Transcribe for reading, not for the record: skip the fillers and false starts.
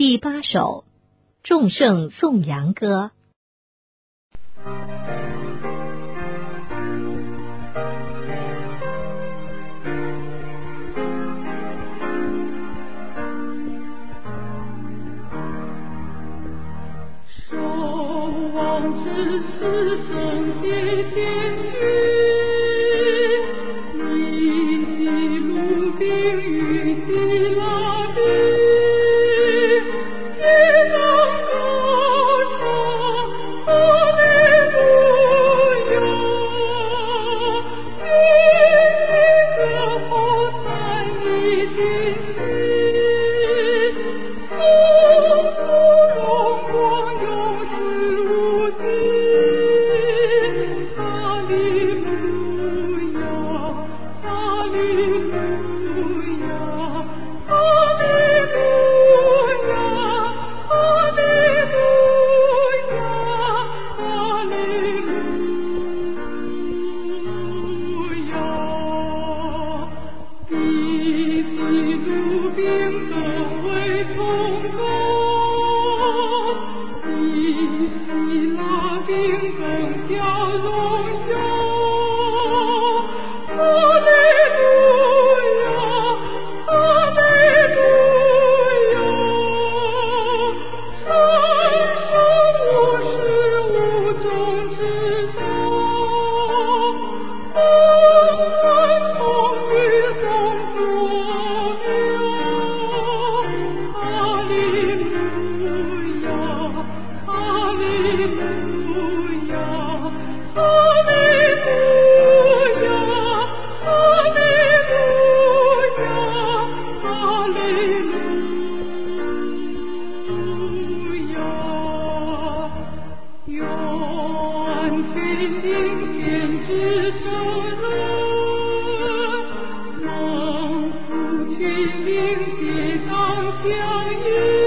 第8首，众圣颂扬歌。 守望之是圣洁天君，你记录冰与希拉冰，皆当歌唱哈利路亚，君可否在你进去，丰富荣光永世无尽，哈利路亚，哈利路亚，哈利路亚，哈利路亚，哈利路亚。比基督兵更为崇高，比希拉兵更加荣耀。哈利路亚，哈利路亚，承受无始无终之道，恩同与共作了。哈利路亚，哈利路亚，哈利路亚，哈利路亚，哈利路亚。愿群领先知圣人，蒙福群领皆当响应。